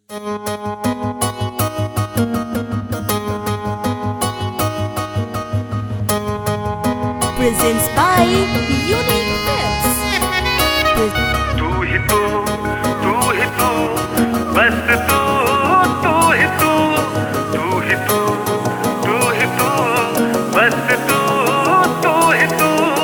Presents by Unique Films. तू ही तू बस तू ही तू बस तू ही तू।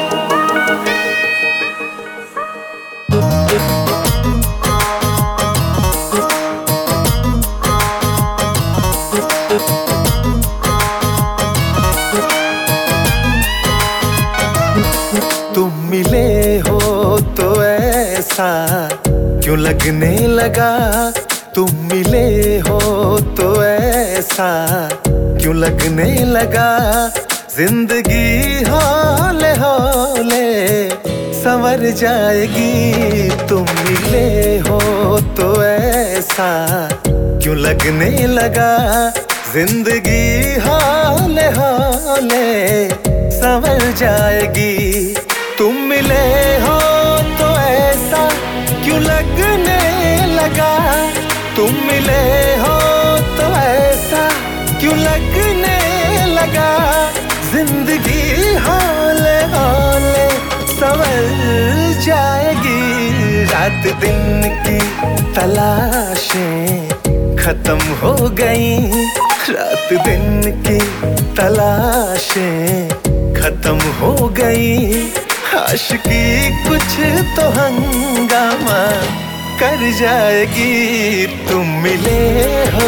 तुम मिले हो तो ऐसा क्यों लगने लगा, तुम मिले हो तो ऐसा क्यों लगने लगा। जिंदगी हौले हौले संवर जाएगी, तुम मिले हो तो ऐसा क्यों लगने लगा। जिंदगी हौले हौले संवर जाएगी। तुम मिले हो तो ऐसा क्यों लगने लगा, तुम मिले हो तो ऐसा क्यों लगने लगा। जिंदगी हौले हौले संवर जाएगी। रात दिन की तलाशें खत्म हो गई, रात दिन की तलाशें खत्म हो गई। आशिकी कुछ तो हंगामा कर जाएगी। तुम मिले हो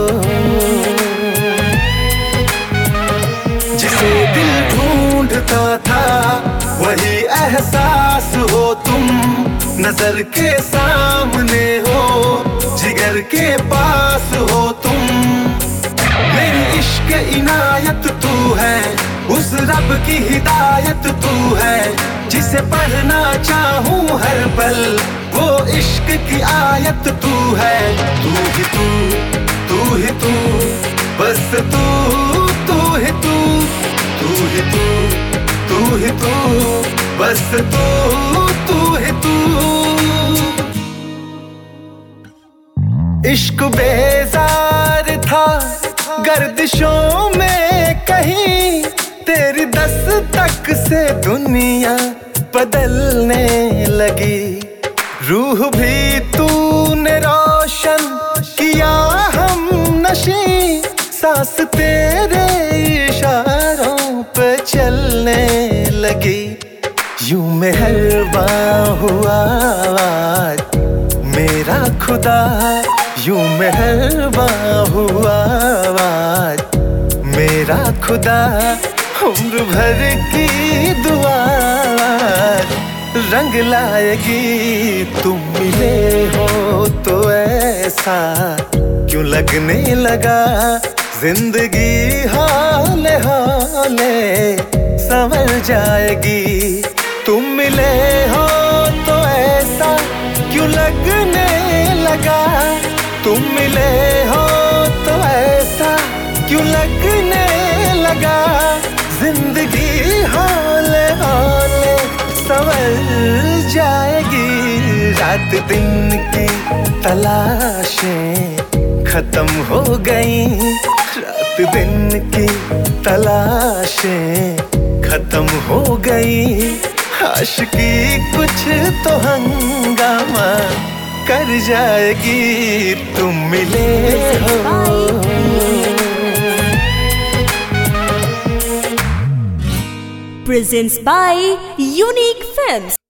जिसे दिल ढूंढता था, वही एहसास हो तुम। नजर के सामने हो, जिगर के पास हो तुम। मेरी इश्क इनायत तू है, उस रब की हिदायत तू है। जिसे पढ़ना चाहूं हर पल, वो इश्क की आयत तू है। तू ही तू बस तू ही तू ही तू बस तू ही तू। इश्क बेजार था गर्दिशों में कहीं, तेरी दस्तक से दुनिया बदलने लगी। रूह भी तूने रोशन किया हम नशी, सांस तेरे इशारों पे चलने लगी। यूं मेहरबान हुआ आज मेरा खुदा, यूं मेहरबान हुआ आज मेरा खुदा। उम्र भर की दुआ रंग लाएगी। तुम मिले हो तो ऐसा क्यों लगने लगा। जिंदगी हौले हौले संवर जाएगी। तुम मिले हो तो ऐसा क्यों लगने लगा, तुम मिले हो तो ऐसा क्यों लगने लगा। जिंदगी हौले हौले संवर जाएगी। रात दिन की तलाशें खत्म हो गई, रात दिन की तलाशें खत्म हो गई। आशिकी कुछ तो हंगामा कर जाएगी। तुम मिले हो। Presents by Unique Films.